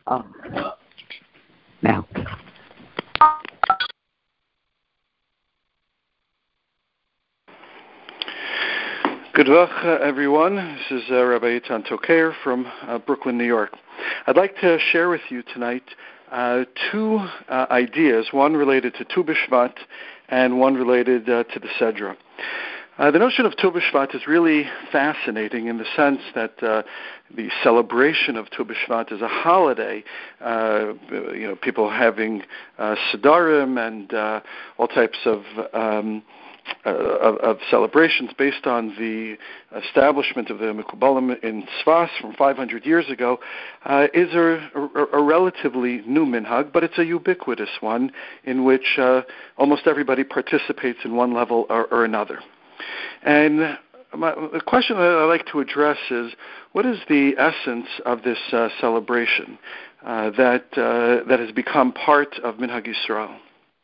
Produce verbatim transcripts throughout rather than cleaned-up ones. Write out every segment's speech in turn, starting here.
Oh, now. Good luck, uh, everyone. This is uh, Rabbi Eitan Tokayer from uh, Brooklyn, New York. I'd like to share with you tonight uh, two uh, ideas, one related to Tu B'Shvat and one related uh, to the Sedra. Uh, the notion of Tu B'Shvat is really fascinating in the sense that uh, the celebration of Tu B'Shvat is a holiday. Uh, you know, people having uh, Sidarim and uh, all types of um, Uh, of, of celebrations based on the establishment of the Mekubalim in Tzfas from five hundred years ago uh, is a, a, a relatively new minhag, but it's a ubiquitous one in which uh, almost everybody participates in one level or, or another. And my, the question that I'd like to address is, what is the essence of this uh, celebration uh, that uh, that has become part of Minhag Yisrael?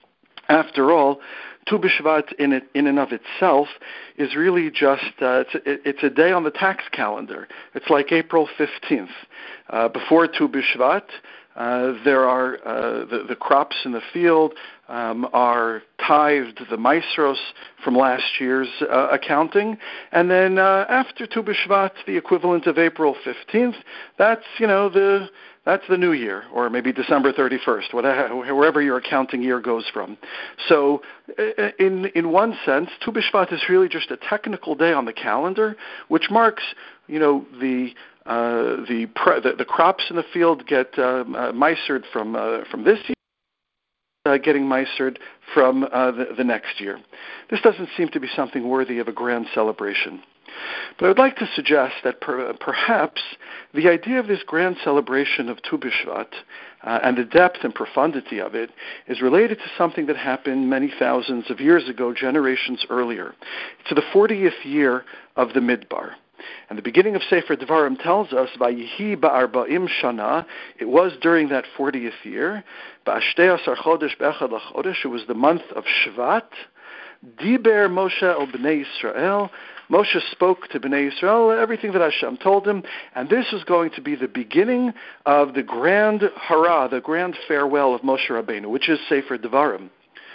After all, Tu B'Shvat in it, in and of itself is really just, uh, it's, a, it's a day on the tax calendar. It's like April fifteenth. Uh, before Tu B'Shvat, uh, there are uh, the, the crops in the field um, are tithed, the maasros from last year's uh, accounting, and then uh, after Tu B'Shvat, the equivalent of April fifteenth, that's, you know, the... That's the new year, or maybe December thirty-first, whatever, wherever your accounting year goes from. So in in one sense, Tu B'Shvat is really just a technical day on the calendar, which marks, you know, the uh, the, pre- the the crops in the field get um, uh, maasered from uh, from this year, uh, getting maasered from uh, the, the next year. This doesn't seem to be something worthy of a grand celebration. But I would like to suggest that per, perhaps the idea of this grand celebration of Tu B'Shvat uh, and the depth and profundity of it is related to something that happened many thousands of years ago, generations earlier. It's the fortieth year of the Midbar. And the beginning of Sefer Devarim tells us, Vayihi ba'arba'im shana, it was during that fortieth year, ba'ashtei asar chodesh be'echad l'chodesh, it was the month of Shvat, Diber Moshe el Bnei Yisrael, Moshe spoke to Bnei Yisrael everything that Hashem told him, and this is going to be the beginning of the grand hara, the grand farewell of Moshe Rabbeinu, which is Sefer Devarim.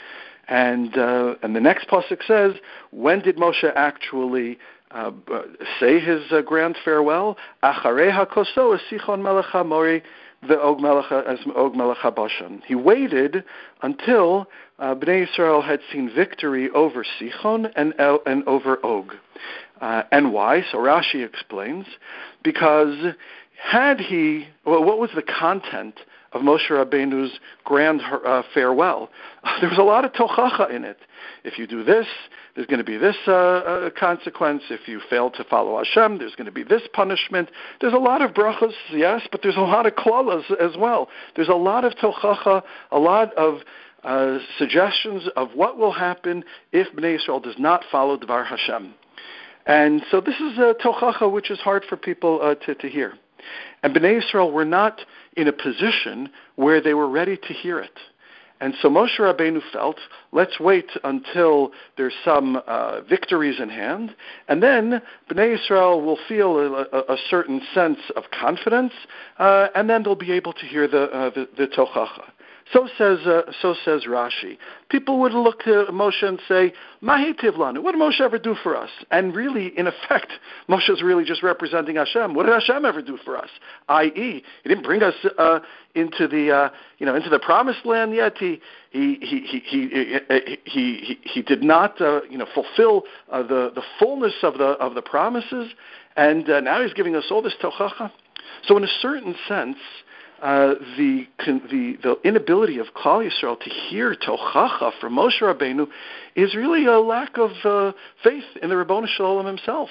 And uh, and the next pasuk says, when did Moshe actually uh, say his uh, grand farewell? Acharei hakoso esichon melech hamori ve'og melech as og melech habashan. He waited until uh, Bnei Yisrael had seen victory over Sichon and uh, and over Og. Uh, and why? So Rashi explains, because had he, well, what was the content of Moshe Rabbeinu's grand uh, farewell? There was a lot of tochacha in it. If you do this, there's going to be this uh, uh, consequence. If you fail to follow Hashem, there's going to be this punishment. There's a lot of brachos, yes, but there's a lot of klalas as well. There's a lot of tochacha, a lot of uh, suggestions of what will happen if Bnei Yisrael does not follow Dvar Hashem. And so this is a tochacha which is hard for people uh, to, to hear. And Bnei Yisrael were not in a position where they were ready to hear it. And so Moshe Rabbeinu felt, let's wait until there's some uh, victories in hand, and then Bnei Yisrael will feel a, a, a certain sense of confidence, uh, and then they'll be able to hear the uh, the, the tochacha. So says uh, so says Rashi. People would look to Moshe and say, Mahi Tivlanu, what did Moshe ever do for us? And really, in effect, Moshe is really just representing Hashem. What did Hashem ever do for us? that is, He didn't bring us uh, into the uh, you know into the promised land yet. He he he he he he, he, he did not uh, you know fulfill uh, the the fullness of the of the promises, and uh, now He's giving us all this tochacha. So, in a certain sense, Uh, the, the the inability of Klal Yisrael to hear tochacha from Moshe Rabbeinu is really a lack of uh, faith in the Ribono Shel Olam himself.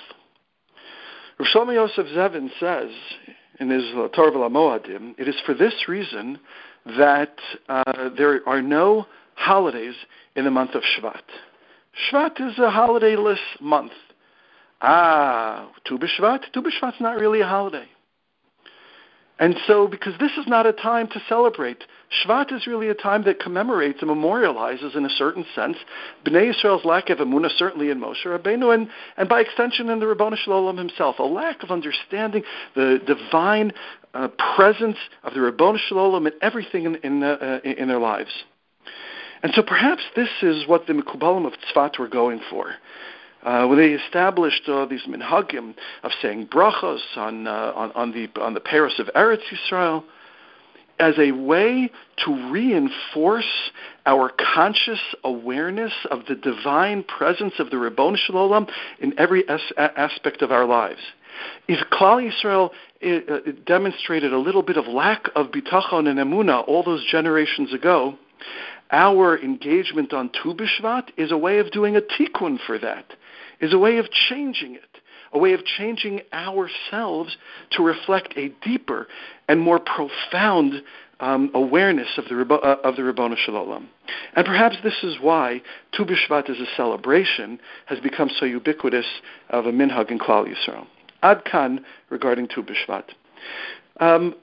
Rav Shlomo Yosef Zevin says in his Torah V'Lamoadim, it is for this reason that uh, there are no holidays in the month of Shvat. Shvat is a holidayless month. Ah, Tu B'Shvat? Tu B'Shvat's not really a holiday. And so, because this is not a time to celebrate, Shvat is really a time that commemorates and memorializes, in a certain sense, Bnei Yisrael's lack of emunah, certainly in Moshe Rabbeinu, and, and by extension in the Ribono Shel Olam himself, a lack of understanding the divine uh, presence of the Ribono Shel Olam in everything in, in, uh, in their lives. And so perhaps this is what the Mekubalim of Tzfat were going for. Uh, when they established uh, these minhagim of saying brachos on, uh, on, on the on the Paris of Eretz Yisrael, as a way to reinforce our conscious awareness of the divine presence of the Ribono Shel Olam in every as- aspect of our lives. If Klal Yisrael it, uh, it demonstrated a little bit of lack of bitachon and emunah all those generations ago, our engagement on Tu B'Shvat is a way of doing a tikkun for that, is a way of changing it, a way of changing ourselves to reflect a deeper and more profound um, awareness of the uh, of the Ribono Shel Olam. And perhaps this is why Tu B'Shvat as a celebration has become so ubiquitous of a minhag in Klal Yisrael. Ad kan regarding Tu B'Shvat. Um,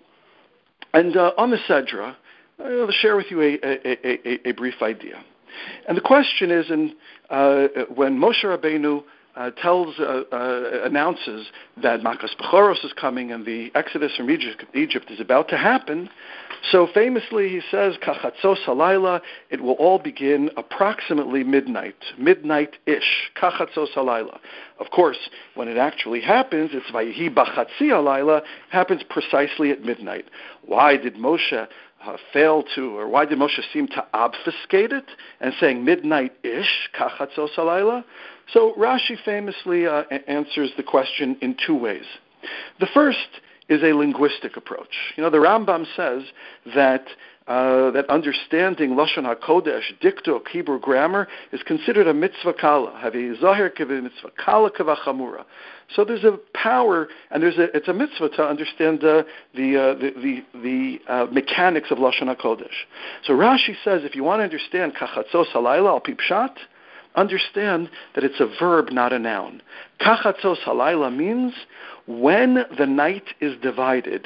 and uh, on the Sedra, I'll share with you a, a, a, a brief idea. And the question is, in, uh, when Moshe Rabbeinu uh, tells, uh, uh, announces that Makas Bechoros is coming and the exodus from Egypt, Egypt is about to happen, so famously he says, Kachatzos halayla, it will all begin approximately midnight, midnight-ish, Kachatzos halayla. Of course, when it actually happens, it's Vayihi Bachatzi halayla, happens precisely at midnight. Why did Moshe Uh, fail to, or why did Moshe seem to obfuscate it and saying midnight-ish, kachatzos halayla? So Rashi famously uh, a- answers the question in two ways. The first is a linguistic approach. You know, the Rambam says that uh, that understanding Lashon HaKodesh, diktuk, Hebrew grammar, is considered a mitzvah kala. Havi zahir keveh mitzvah kala kavachamura. So there's a power, and there's a it's a mitzvah to understand uh, the, uh, the the the uh, mechanics of Lashon HaKodesh. So Rashi says, if you want to understand kachatzos halayla al pi pshat, understand that it's a verb, not a noun. Kachatzos halayla means when the night is divided.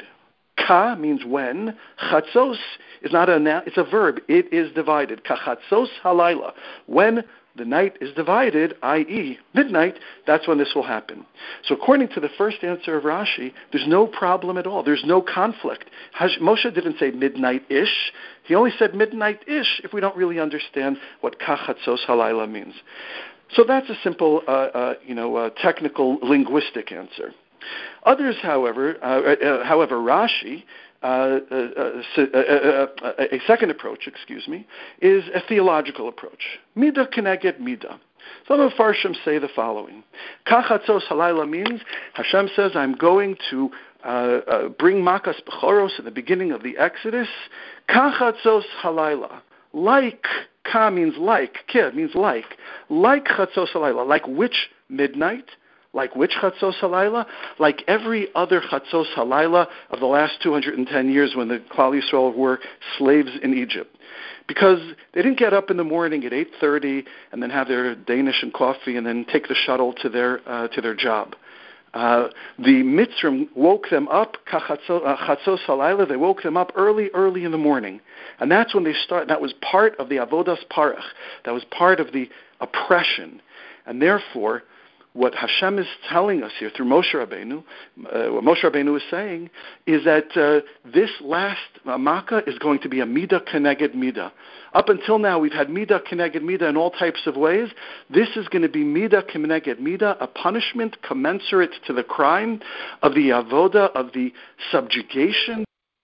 Ka means when. Chatzos is not a noun, it's a verb. It is divided. Kachatzos halayla. When the night is divided, that is midnight, that's when this will happen. So according to the first answer of Rashi, there's no problem at all. There's no conflict. Moshe didn't say midnight-ish. He only said midnight-ish if we don't really understand what kachatzos halayla means. So that's a simple, uh, uh, you know, uh, technical linguistic answer. Others, however, uh, uh, however, Rashi, Uh, uh, uh, uh, uh, a second approach, excuse me, is a theological approach. Midah keneged midah. Some of Farshim say the following. Kachatzos halayla means Hashem says, I'm going to uh, uh, bring Makas Bechoros at the beginning of the Exodus. Kachatzos halayla. Like, ka means like, kid means like. Like chatzos halayla. Like which midnight? Like which Chatzos Halayla? Like every other Chatzos Halayla of the last two hundred ten years when the Klal Yisrael were slaves in Egypt. Because they didn't get up in the morning at eight thirty and then have their Danish and coffee and then take the shuttle to their uh, to their job. Uh, the Mitzrim woke them up, Chatzos Halayla, they woke them up early, early in the morning. And that's when they start, that was part of the Avodas Parach. That was part of the oppression. And therefore, what Hashem is telling us here through Moshe Rabbeinu, uh, what Moshe Rabbeinu is saying, is that uh, this last uh, Makkah is going to be a midah keneged midah. Up until now, we've had midah keneged midah in all types of ways. This is going to be midah keneged midah, a punishment commensurate to the crime of the avoda, of the subjugation,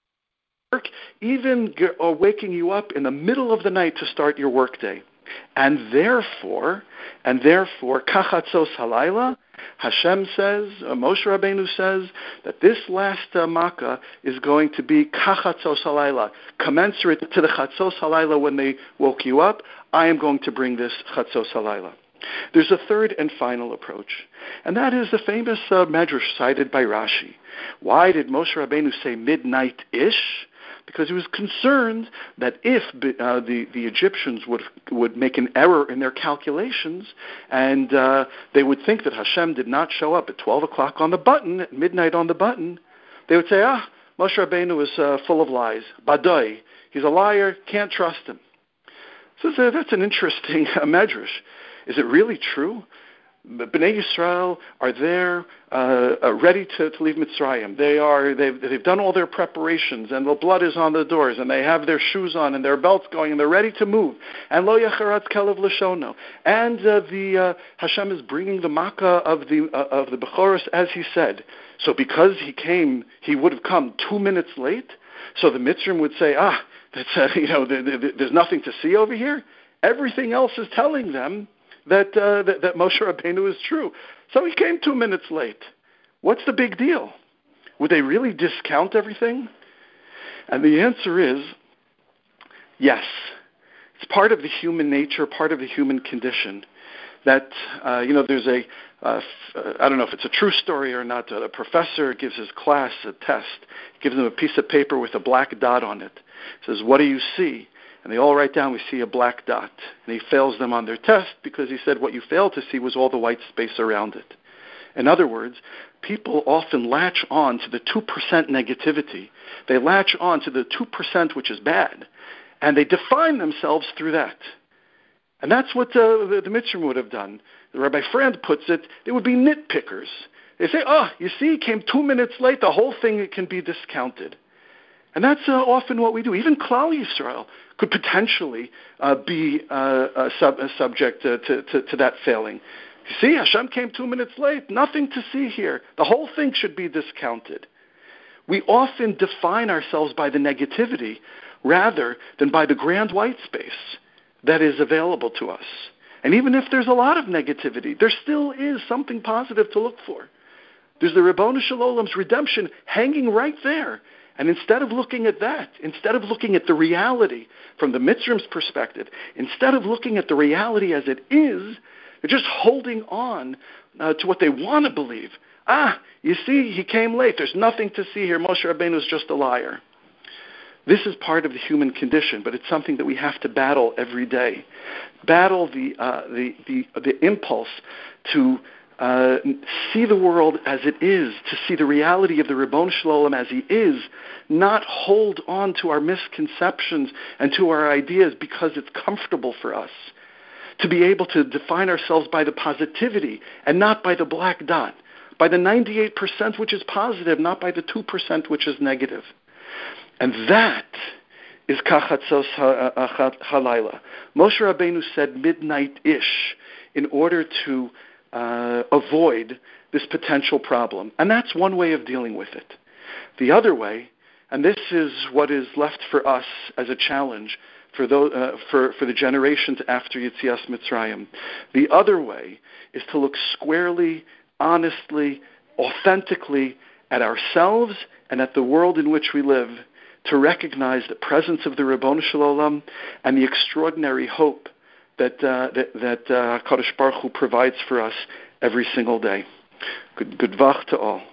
even g- or waking you up in the middle of the night to start your workday. And therefore, and therefore, kachatzos halayla, Hashem says, uh, Moshe Rabbeinu says, that this last uh, Makkah is going to be kachatzos halayla, commensurate to the chatzos halayla when they woke you up. I am going to bring this chatzos halayla. There's a third and final approach, and that is the famous uh, medrash cited by Rashi. Why did Moshe Rabbeinu say midnight-ish? Because he was concerned that if uh, the, the Egyptians would would make an error in their calculations and uh, they would think that Hashem did not show up at twelve o'clock on the button, at midnight on the button, they would say, ah, Moshe Rabbeinu is uh, full of lies. Badoi, he's a liar, can't trust him. So uh, that's an interesting uh, medrash. Is it really true? Bnei Yisrael are there, uh, uh, ready to, to leave Mitzrayim. They are, they've, they've done all their preparations, and the blood is on the doors, and they have their shoes on, and their belts going, and they're ready to move. And lo yacharatz kelev l'shono. And uh, the uh, Hashem is bringing the makkah of the uh, of the Bechoros, as He said. So because He came, He would have come two minutes late. So the Mitzrim would say, ah, that's uh, you know, there, there, there's nothing to see over here. Everything else is telling them that, uh, that that Moshe Rabbeinu is true. So he came two minutes late. What's the big deal? Would they really discount everything? And the answer is yes. It's part of the human nature, part of the human condition. That, uh, you know, there's a, uh, f- I don't know if it's a true story or not, a professor gives his class a test, gives them a piece of paper with a black dot on it. Says, what do you see? And they all write down, we see a black dot. And he fails them on their test because he said what you failed to see was all the white space around it. In other words, people often latch on to the two percent negativity. They latch on to the two percent which is bad, and they define themselves through that. And that's what uh, the, the Mitzrim would have done. Rabbi Frand puts it, they would be nitpickers. They say, oh, you see, he came two minutes late, the whole thing can be discounted. And that's uh, often what we do. Even Klal Yisrael could potentially uh, be uh, a sub, a subject uh, to, to, to that failing. You see, Hashem came two minutes late. Nothing to see here. The whole thing should be discounted. We often define ourselves by the negativity rather than by the grand white space that is available to us. And even if there's a lot of negativity, there still is something positive to look for. There's the Ribono Shel Olam's redemption hanging right there. And instead of looking at that, instead of looking at the reality from the Mitzrim's perspective, instead of looking at the reality as it is, they're just holding on uh, to what they want to believe. Ah, you see, he came late. There's nothing to see here. Moshe Rabbeinu is just a liar. This is part of the human condition, but it's something that we have to battle every day. Battle the uh, the, the the impulse to uh, see the world as it is, to see the reality of the Ribono Shel Olam as He is, not hold on to our misconceptions and to our ideas because it's comfortable for us. To be able to define ourselves by the positivity and not by the black dot, by the ninety-eight percent which is positive, not by the two percent which is negative. And that is Kachatzos Halayla. Moshe Rabbeinu said midnight-ish in order to uh, avoid this potential problem. And that's one way of dealing with it. The other way, and this is what is left for us as a challenge for, those, uh, for, for the generations after Yetzias Mitzrayim, the other way is to look squarely, honestly, authentically at ourselves and at the world in which we live, to recognize the presence of the Ribono Shel Olam and the extraordinary hope that uh, that, that uh, Kadosh Baruch Hu provides for us every single day. Good, good vach to all.